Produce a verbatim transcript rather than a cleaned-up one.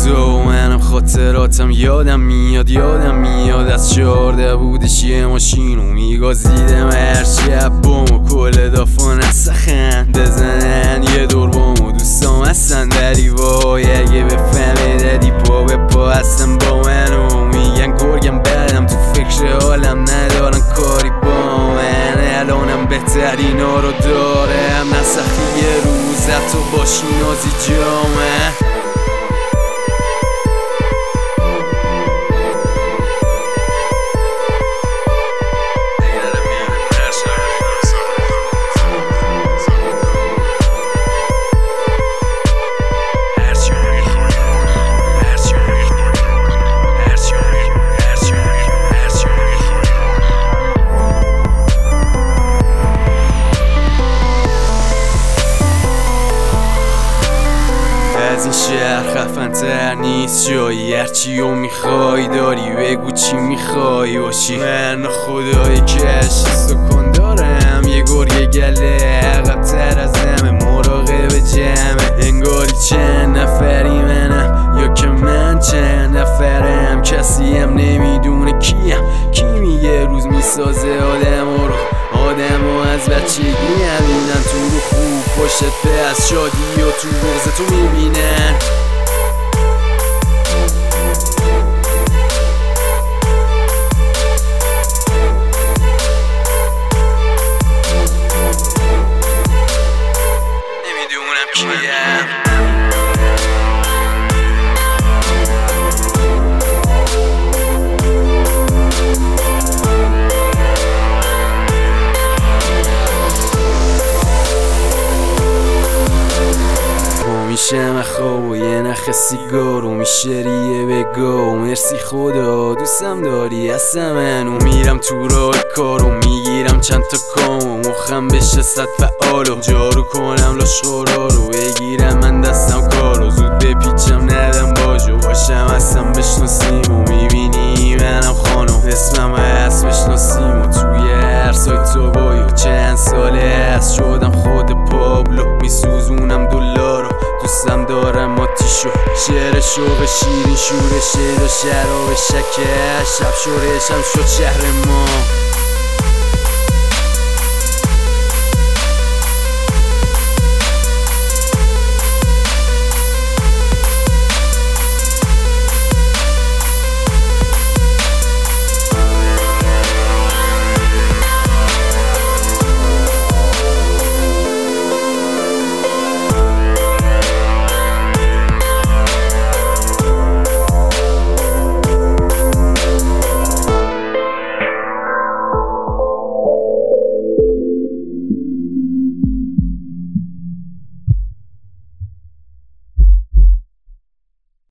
روزا و منم خاطراتم یادم میاد یادم میاد از چهارده بودش یه ماشینو میگازیدم هر شب بامو کل دافا نسخن بزنن یه دور بامو دوستام هستن دری وای اگه بفهمه دادی پا به پا هستن با منو میگن گرگم بدم تو فکر حالم ندارن کاری با من الانم بهترینا رو دارم نسخی یه روز حتی باشی نازی جامه از این شهر خفن تر نیست جایی هرچی رو میخوای داری بگو چی میخوای باشی من خدایی که هشتی سکن دارم یه گرگ گله عقب تر از همه مراقب جمعه انگاری چند نفری منم یا که من چند نفرم کسی هم نمیدونه کیم کی میگه روز میسازه آدم رو آدم ها از بچگی همینن تو رو خوب پشت به از شادی و تو بغض تو میبینن نمیدونم کیم میشه مخواب و یه نخ سیگار و میشه ریه بگو مرسی خدا دوستم داری هستم منو میرم تو راه کارو میگیرم چند تا کام و مخم بشه صد فعالو جارو کنم لاشخورا رو بگیرم من دستم کارو زود بپیچم ندم باجو باشم هستم بشناسیم و میبینی منم خانم اسمم هست بشناسیم و توی هر سایت تو بایو چند ساله هست شدم خود پابلو میسوزونم دلارو دوستم دارم آتیشو شعر شوق شیرین شورشه و شراب شکر شب شورشم شد شهر ما